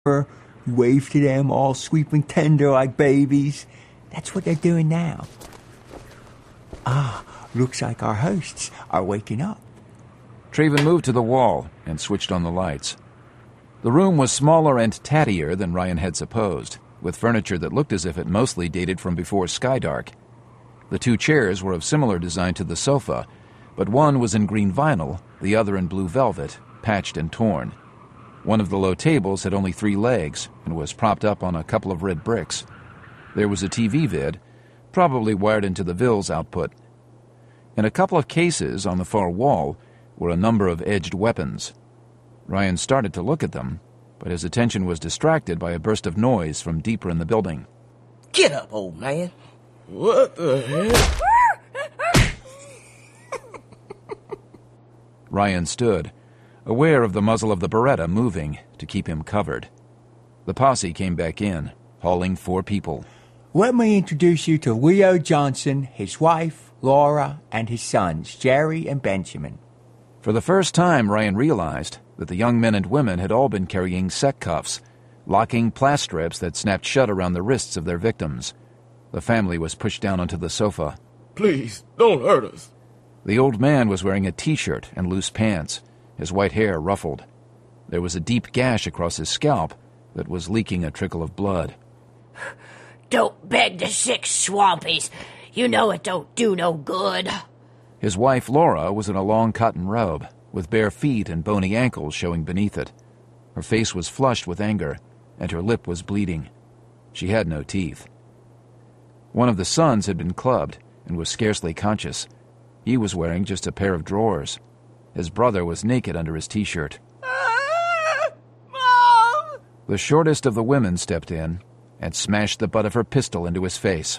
wave to them all sweet and tender like babies. That's what they're doing now. Looks like our hosts are waking up. Traven moved to the wall and switched on the lights. The room was smaller and tattier than Ryan had supposed, with furniture that looked as if it mostly dated from before Skydark. The two chairs were of similar design to the sofa, but one was in green vinyl, the other in blue velvet, patched and torn. One of the low tables had only 3 legs and was propped up on a couple of red bricks. There was a TV vid, probably wired into the Vils output. In a couple of cases on the far wall were a number of edged weapons. Ryan started to look at them, but his attention was distracted by a burst of noise from deeper in the building. Get up, old man. What the hell? Ryan stood, aware of the muzzle of the Beretta moving to keep him covered. The posse came back in, hauling 4 people. Let me introduce you to Leo Johnson, his wife, Laura, and his sons, Jerry and Benjamin. For the first time, Ryan realized that the young men and women had all been carrying sec cuffs, locking plast strips that snapped shut around the wrists of their victims. The family was pushed down onto the sofa. Please, don't hurt us. The old man was wearing a T-shirt and loose pants, his white hair ruffled. There was a deep gash across his scalp that was leaking a trickle of blood. Don't beg the sick swampies. You know it don't do no good. His wife, Laura, was in a long cotton robe, with bare feet and bony ankles showing beneath it. Her face was flushed with anger, and her lip was bleeding. She had no teeth. One of the sons had been clubbed and was scarcely conscious. He was wearing just a pair of drawers. His brother was naked under his T-shirt. Mom! The shortest of the women stepped in and smashed the butt of her pistol into his face.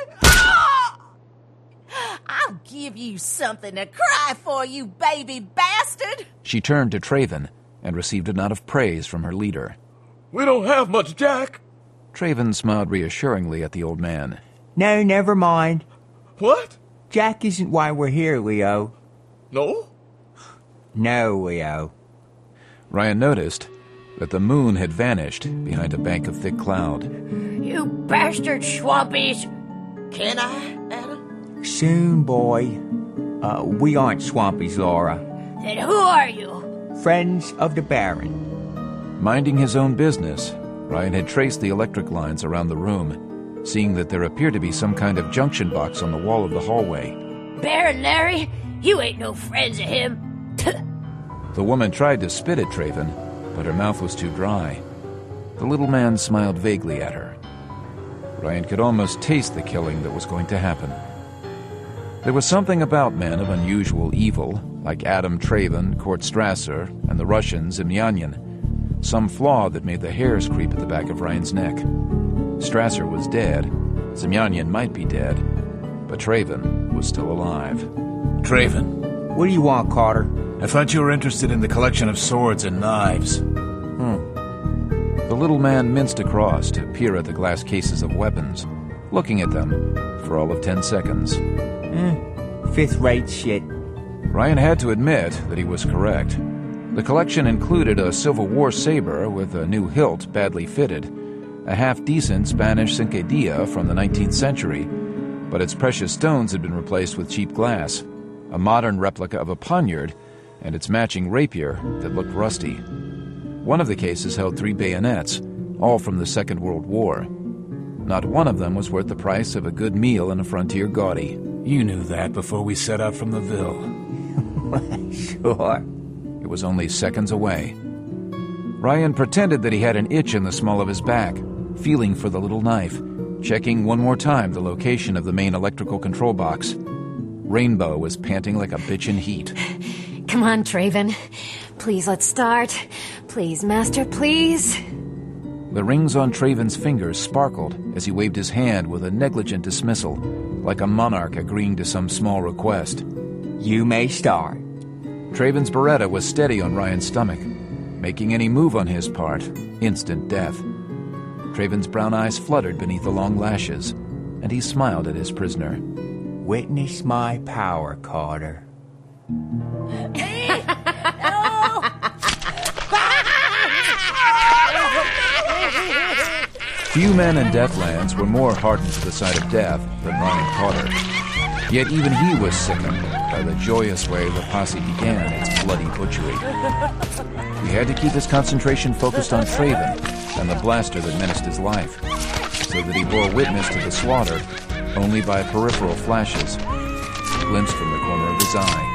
I'll give you something to cry for, you baby bastard! She turned to Traven and received a nod of praise from her leader. We don't have much, Jack. Traven smiled reassuringly at the old man. No, never mind. What? Jack isn't why we're here, Leo. No? No, Leo. Ryan noticed that the moon had vanished behind a bank of thick cloud. You bastard swampies! Can I, Adam? Soon, boy. We aren't swampies, Laura. Then who are you? Friends of the Baron. Minding his own business, Ryan had traced the electric lines around the room, seeing that there appeared to be some kind of junction box on the wall of the hallway. Baron Larry? You ain't no friends of him. The woman tried to spit at Traven, but her mouth was too dry. The little man smiled vaguely at her. Ryan could almost taste the killing that was going to happen. There was something about men of unusual evil, like Adam Traven, Kurt Strasser, and the Russian Zemyanin. Some flaw that made the hairs creep at the back of Ryan's neck. Strasser was dead. Zemyanin might be dead. But Traven was still alive. Traven. What do you want, Carter? I thought you were interested in the collection of swords and knives. The little man minced across to peer at the glass cases of weapons, looking at them for all of 10 seconds. Fifth-rate shit. Ryan had to admit that he was correct. The collection included a Civil War saber with a new hilt badly fitted, a half-decent Spanish cinquedilla from the 19th century, but its precious stones had been replaced with cheap glass, a modern replica of a poniard, and its matching rapier that looked rusty. One of the cases held 3 bayonets, all from the Second World War. Not one of them was worth the price of a good meal in a frontier gaudy. You knew that before we set out from the Ville. Sure. It was only seconds away. Ryan pretended that he had an itch in the small of his back, feeling for the little knife, checking one more time the location of the main electrical control box. Rainbow was panting like a bitch in heat. Come on, Traven. Please, let's start. Please, Master, please. The rings on Traven's fingers sparkled as he waved his hand with a negligent dismissal, like a monarch agreeing to some small request. You may start. Traven's Beretta was steady on Ryan's stomach. Making any move on his part, instant death. Traven's brown eyes fluttered beneath the long lashes, and he smiled at his prisoner. Witness my power, Carter. Few men in Deathlands were more hardened to the sight of death than Ryan Carter. Yet even he was sickened by the joyous way the posse began its bloody butchery. He had to keep his concentration focused on Traven and the blaster that menaced his life, so that he bore witness to the slaughter only by peripheral flashes, glimpsed from the corner of his eye.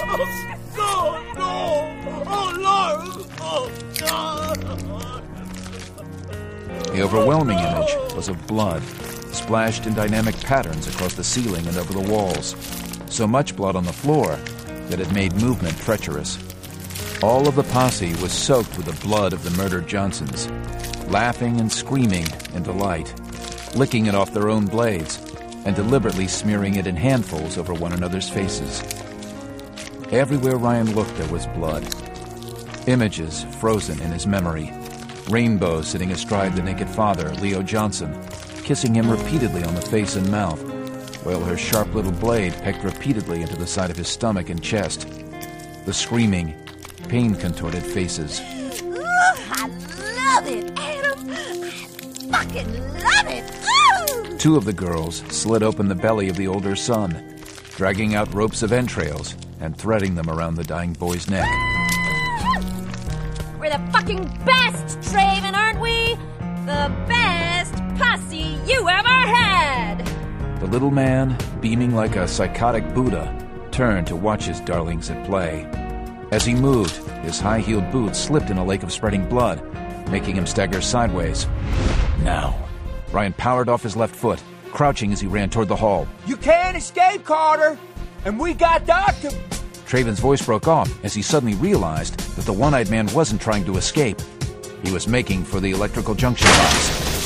The overwhelming image was of blood, splashed in dynamic patterns across the ceiling and over the walls. So much blood on the floor that it made movement treacherous. All of the posse was soaked with the blood of the murdered Johnsons, laughing and screaming in delight, licking it off their own blades, and deliberately smearing it in handfuls over one another's faces. Everywhere Ryan looked, there was blood. Images frozen in his memory. Rainbow sitting astride the naked father, Leo Johnson, kissing him repeatedly on the face and mouth, while her sharp little blade pecked repeatedly into the side of his stomach and chest. The screaming, pain-contorted faces. I love it, Adam! I fucking love it! Ooh! Two of the girls slid open the belly of the older son, dragging out ropes of entrails and threading them around the dying boy's neck. We're the fucking best, Traven, aren't we? The best posse you ever had! The little man, beaming like a psychotic Buddha, turned to watch his darlings at play. As he moved, his high-heeled boots slipped in a lake of spreading blood, making him stagger sideways. Now, Ryan powered off his left foot, crouching as he ran toward the hall. You can't escape, Carter! And we got Doc to... Traven's voice broke off as he suddenly realized that the one-eyed man wasn't trying to escape. He was making for the electrical junction box.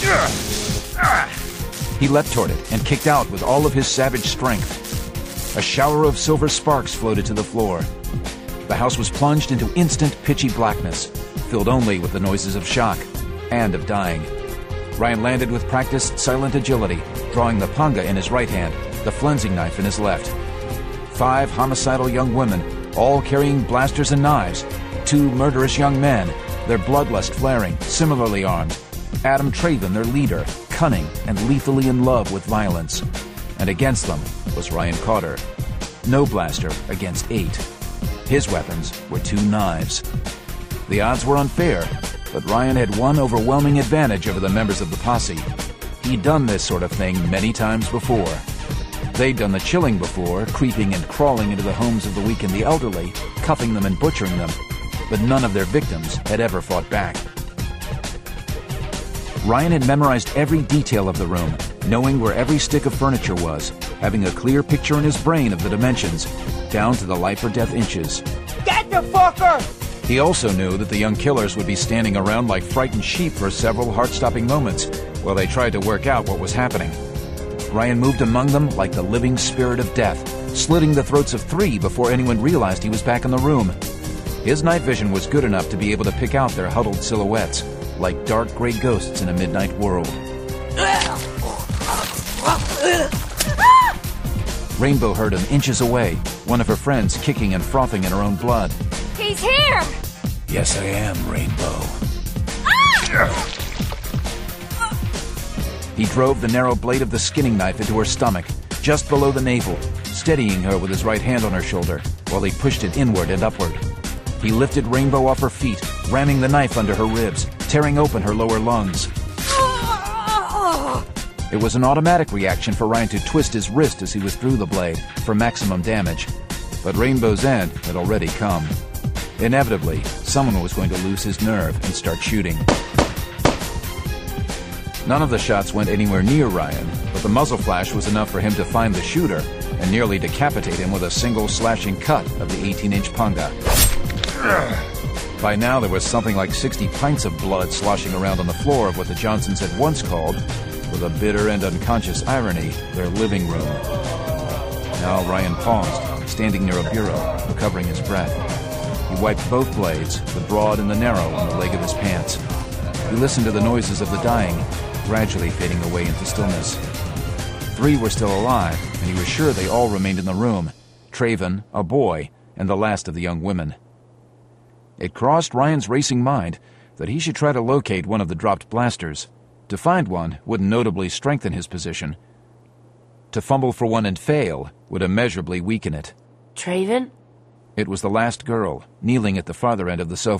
He leapt toward it and kicked out with all of his savage strength. A shower of silver sparks floated to the floor. The house was plunged into instant pitchy blackness, filled only with the noises of shock and of dying. Ryan landed with practiced, silent agility, drawing the panga in his right hand, the flensing knife in his left. 5 homicidal young women, all carrying blasters and knives. 2 murderous young men, their bloodlust flaring, similarly armed. Adam Traven, their leader, cunning and lethally in love with violence. And against them was Ryan Carter. No blaster against 8. His weapons were 2 knives. The odds were unfair, but Ryan had one overwhelming advantage over the members of the posse. He'd done this sort of thing many times before. They'd done the chilling before, creeping and crawling into the homes of the weak and the elderly, cuffing them and butchering them, but none of their victims had ever fought back. Ryan had memorized every detail of the room, knowing where every stick of furniture was, having a clear picture in his brain of the dimensions, down to the life-or-death inches. Get the fucker! He also knew that the young killers would be standing around like frightened sheep for several heart-stopping moments while they tried to work out what was happening. Ryan moved among them like the living spirit of death, slitting the throats of 3 before anyone realized he was back in the room. His night vision was good enough to be able to pick out their huddled silhouettes, like dark gray ghosts in a midnight world. Rainbow heard him inches away, one of her friends kicking and frothing in her own blood. He's here! Yes, I am, Rainbow. He drove the narrow blade of the skinning knife into her stomach, just below the navel, steadying her with his right hand on her shoulder, while he pushed it inward and upward. He lifted Rainbow off her feet, ramming the knife under her ribs, tearing open her lower lungs. It was an automatic reaction for Ryan to twist his wrist as he withdrew the blade for maximum damage, but Rainbow's end had already come. Inevitably, someone was going to lose his nerve and start shooting. None of the shots went anywhere near Ryan, but the muzzle flash was enough for him to find the shooter and nearly decapitate him with a single slashing cut of the 18-inch panga. By now, there was something like 60 pints of blood sloshing around on the floor of what the Johnsons had once called, with a bitter and unconscious irony, their living room. Now Ryan paused, standing near a bureau, recovering his breath. He wiped both blades, the broad and the narrow, on the leg of his pants. He listened to the noises of the dying, gradually fading away into stillness. 3 were still alive, and he was sure they all remained in the room. Traven, a boy, and the last of the young women. It crossed Ryan's racing mind that he should try to locate one of the dropped blasters. To find one would notably strengthen his position. To fumble for one and fail would immeasurably weaken it. Traven? It was the last girl, kneeling at the farther end of the sofa.